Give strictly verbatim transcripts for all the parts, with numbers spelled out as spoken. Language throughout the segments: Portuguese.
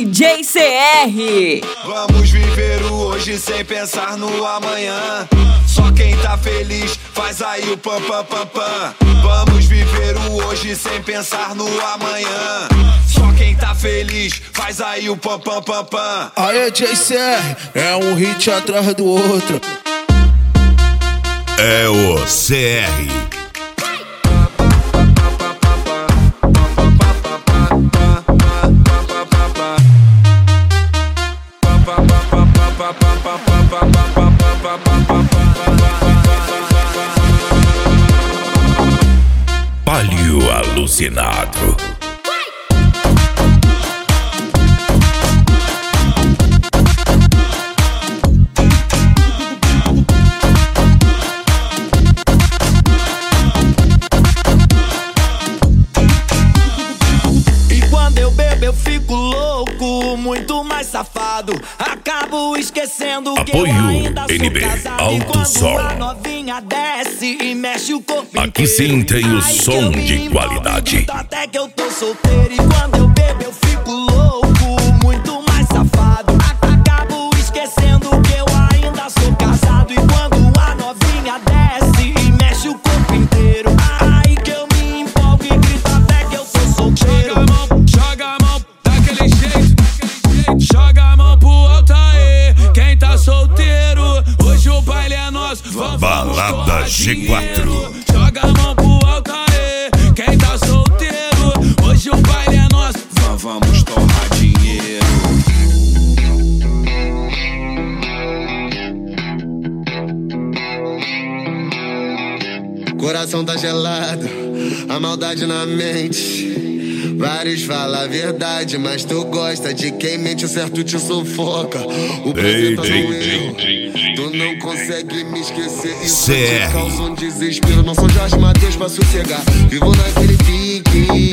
D J C R. Vamos viver o hoje sem pensar no amanhã. Só quem tá feliz faz aí o pam pam pam pam. Vamos viver o hoje sem pensar no amanhã. Só quem tá feliz faz aí o pam pam pam pam. Aê, D J C R, é um hit atrás do outro. É o C R. Palio alucinado. E quando eu bebo eu fico louco, muito mais safado. Acabo esquecendo que eu ainda sou N B, casado. alto som. A novinha desce e mexe o corpo Aqui inteiro. sim tem o Aí som que eu de me qualidade. envolvo, até que eu tô solteiro. E quando eu bebo eu fico louco, muito mais safado. Acabo esquecendo que eu ainda sou casado. E quando a novinha desce e mexe o corpo inteiro, aí que eu me empolgo e grito até que eu tô solteiro. Joga a mão, joga a mão, daquele jeito, joga a mão pro alto aí. Quem tá solteiro, hoje o baile é nosso. Vamos Balada G quatro. Joga a mão pro alto aí. Quem tá solteiro, hoje o baile é nosso. Vamos torrar dinheiro. Coração tá gelado, a maldade na mente. Vários falam a verdade, mas tu gosta de quem mente, o certo te sufoca. O prazer tá no erro, tu não consegue me esquecer. Isso te causa um desespero. Não sou Jorge Mateus pra sossegar, vivo naquele pique.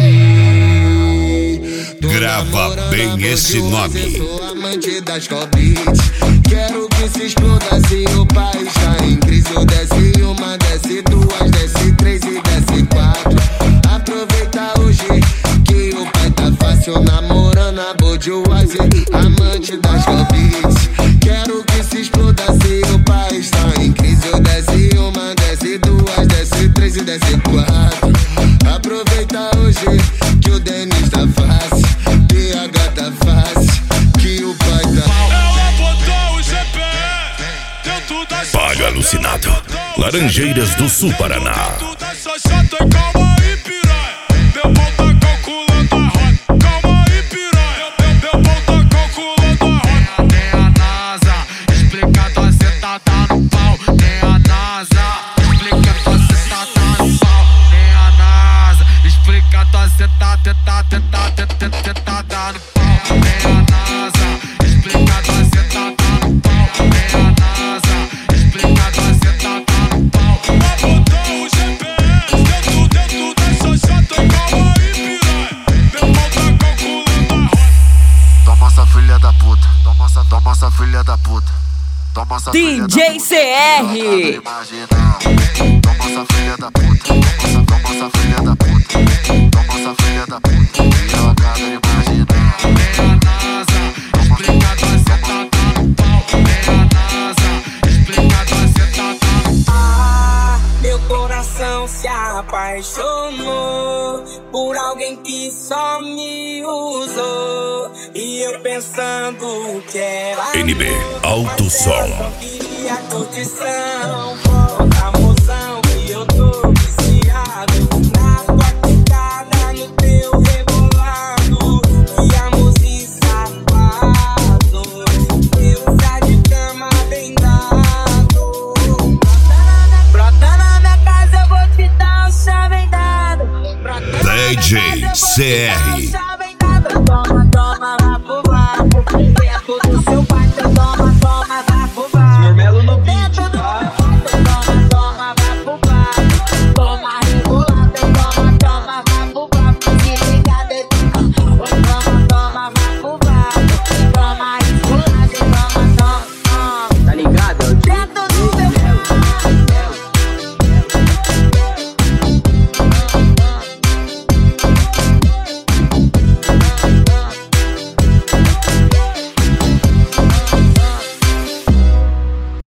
Grava bem esse nome. Sou amante das cobites. Quero que se exploda assim o país tá em crise. Eu desce uma, desce duas, desce três e desce quatro. Aproveita hoje que o pai tá fácil, namorando a Budweiser, amante das cobites. Quero que se exploda assim o país tá em crise. Eu desce uma, desce duas, desce três e desce quatro. Aproveita hoje que o Denis tá fácil, P H tá fácil, que o pai tá. Ela botou o G P E dentro da Palio alucinado. Laranjeiras do Sul, Paraná. Só chata, calma aí, piranha. Meu pau tá calculando a rota. Calma aí, piranha. Meu, meu pau tá calculando a rota. Tem a NASA, explica tua sentada no pau. Tem a NASA, explica tua sentada no pau. Tem a NASA, explica tua sentada, sentada, sentada, sentada no pau. Tem a NASA, explica tua sentada no pau. Tem a NASA, explica tua sentada no pau. Ela botou o G P E dentro, dentro dessa chata. Calma aí, piranha. Meu pau tá calculando a rota. Toma essa filha da puta, toma essa, toma essa filha da puta. Toma essa filha da D J puta. C R. Toma essa filha da puta, toma essa, toma essa filha da puta. Toma essa filha da puta, jogada de marginal. Tem a NASA, explica tua sentada no pau. Tem a NASA, explica tua sentada no pau. Ah, meu coração se apaixonou por alguém que só me usou. E eu pensando que era N B, alto som. só queria curtição.